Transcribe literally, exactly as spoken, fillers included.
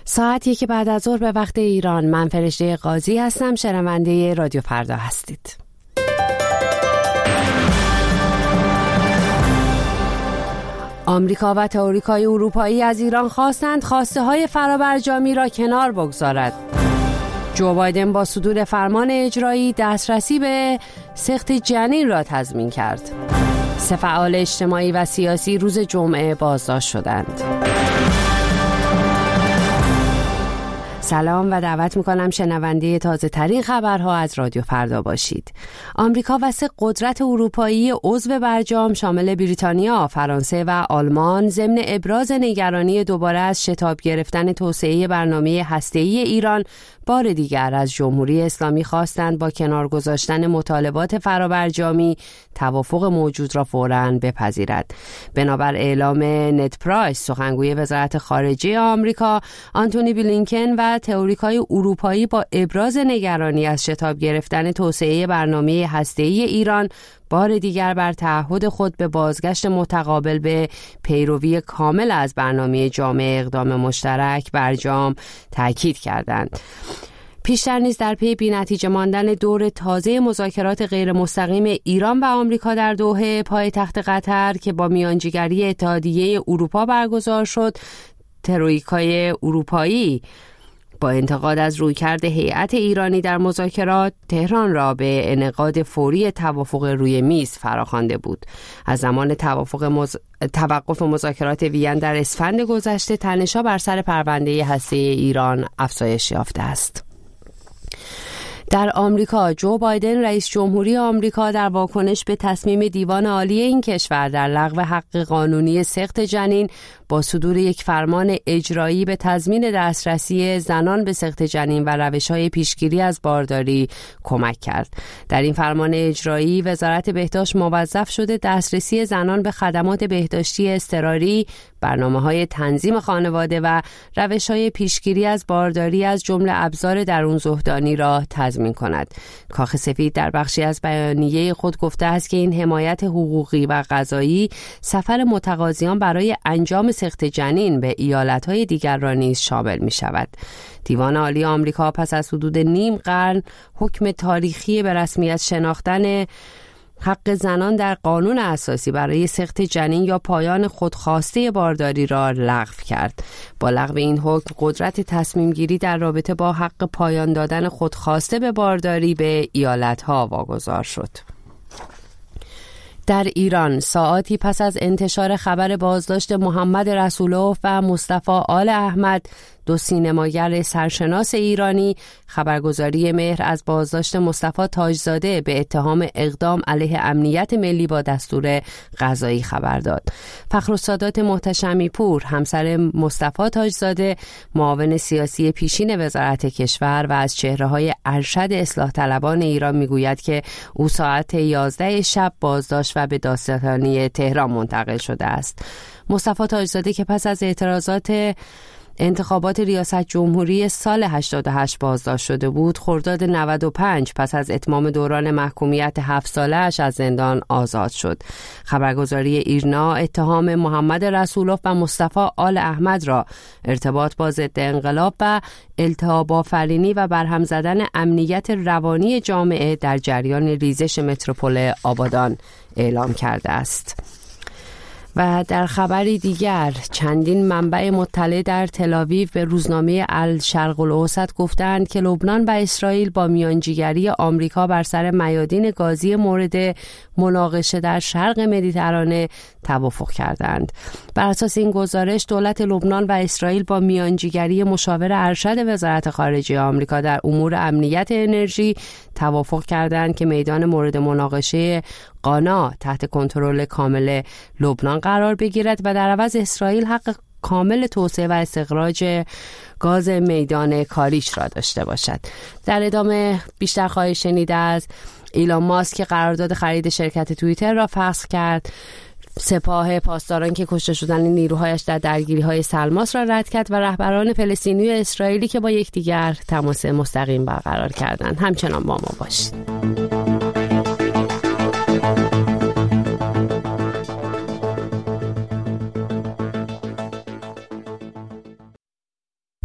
ساعت یک بعد از ظهر به وقت ایران. من فرشته قاضی هستم. شنونده رادیو فردا هستید. آمریکا و تئوریکای اروپایی از ایران خواستند خواسته های فرابرجامی را کنار بگذارد. جو بایدن با صدور فرمان اجرایی دسترسی به سقط جنین را تضمین کرد. سه فعال اجتماعی و سیاسی روز جمعه بازداشت شدند. سلام و دعوت میکنم شنونده تازه ترین خبرها از رادیو فردا باشید. آمریکا و سه قدرت اروپایی عضو برجام شامل بریتانیا، فرانسه و آلمان ضمن ابراز نگرانی دوباره از شتاب گرفتن توسعه برنامه هسته‌ای ایران بار دیگر از جمهوری اسلامی خواستند با کنار گذاشتن مطالبات فرابرجامی توافق موجود را فوراً بپذیرد. بنابر اعلام نت پرایس سخنگوی وزارت خارجه آمریکا، آنتونی بلینکن و تئوریکای اروپایی با ابراز نگرانی از شتاب گرفتن توسعه برنامه هسته‌ای ایران بار دیگر بر تعهد خود به بازگشت متقابل به پیروی کامل از برنامه جامع اقدام مشترک برجام تاکید کردند. پیشتر نیز در پی بی‌نتیجه ماندن دور تازه مذاکرات غیر مستقیم ایران و آمریکا در دوحه پایتخت قطر که با میانجیگری اتحادیه اروپا برگزار شد، تئوریکای اروپایی با انتقاد از رویکرد هیئت ایرانی در مذاکرات تهران را به انعقاد فوری توافق روی میز فراخوانده بود. از زمان توافق مز... توقف مذاکرات وین در اسفند گذشته تنش‌ها بر سر پرونده هسته‌ای ایران افزایش یافته است. در آمریکا، جو بایدن رئیس جمهوری آمریکا در واکنش به تصمیم دیوان عالی این کشور در لغو حق قانونی سقط جنین با صدور یک فرمان اجرایی به تضمین دسترسی زنان به سقط جنین و روش‌های پیشگیری از بارداری کمک کرد. در این فرمان اجرایی وزارت بهداشت موظف شده دسترسی زنان به خدمات بهداشتی اضطراری، برنامه‌های تنظیم خانواده و روش‌های پیشگیری از بارداری از جمله ابزار درون‌زهدانی را تضمین کند. کاخ سفید در بخشی از بیانیه خود گفته است که این حمایت حقوقی و قضایی سفر متقاضیان برای انجام سقط جنین به ایالت‌های دیگر را نیز شامل می‌شود. دیوان عالی آمریکا پس از حدود نیم قرن حکم تاریخی به رسمیت شناختن حق زنان در قانون اساسی برای سقط جنین یا پایان خودخواسته بارداری را لغو کرد. با لغو این حکم قدرت تصمیم گیری در رابطه با حق پایان دادن خودخواسته به بارداری به ایالت‌ها واگذار شد. در ایران ساعاتی پس از انتشار خبر بازداشت محمد رسولوف و مصطفی آل احمد، دو سینماگر سرشناس ایرانی، خبرگزاری مهر از بازداشت مصطفی تاجزاده به اتهام اقدام علیه امنیت ملی با دستور قضایی خبر داد. فخرالسادات محتشمی پور، همسر مصطفی تاجزاده، معاون سیاسی پیشین وزارت کشور و از چهره‌های ارشد اصلاح طلبان ایران میگوید که او ساعت یازده شب بازداشت و به دادستانی تهران منتقل شده است. مصطفی تاجزاده که پس از اعتراضات انتخابات ریاست جمهوری سال هشتاد و هشت بازداشت شده بود، خرداد نود و پنج پس از اتمام دوران محکومیت هفت ساله‌اش از زندان آزاد شد. خبرگزاری ایرنا اتهام محمد رسولوف و مصطفی آل احمد را ارتباط با ضد انقلاب و التهاب آفرینی و برهم زدن امنیت روانی جامعه در جریان ریزش متروپول آبادان اعلام کرده است. و در خبری دیگر، چندین منبع مطلع در تل‌آویو به روزنامه الشرق الاوسط گفتند که لبنان و اسرائیل با میانجیگری آمریکا بر سر میادین گازی مورد مناقشه در شرق مدیترانه توافق کردند. بر اساس این گزارش، دولت لبنان و اسرائیل با میانجیگری مشاور ارشد وزارت خارجه آمریکا در امور امنیت انرژی توافق کردند که میدان مورد مناقشه قانا تحت کنترل کامل لبنان قرار بگیرد و در عوض اسرائیل حق کامل توسعه و استخراج گاز میدان کاریش را داشته باشد. در ادامه بیشتر خواهید شنید از ایلان ماسک که قرارداد خرید شرکت توییتر را فسخ کرد، سپاه پاسداران که کشته شدن نیروهایش در درگیری‌های سلماس را رد کرد و رهبران فلسطینی و اسرائیلی که با یکدیگر تماس مستقیم برقرار کردند. همچنان با ما باشید.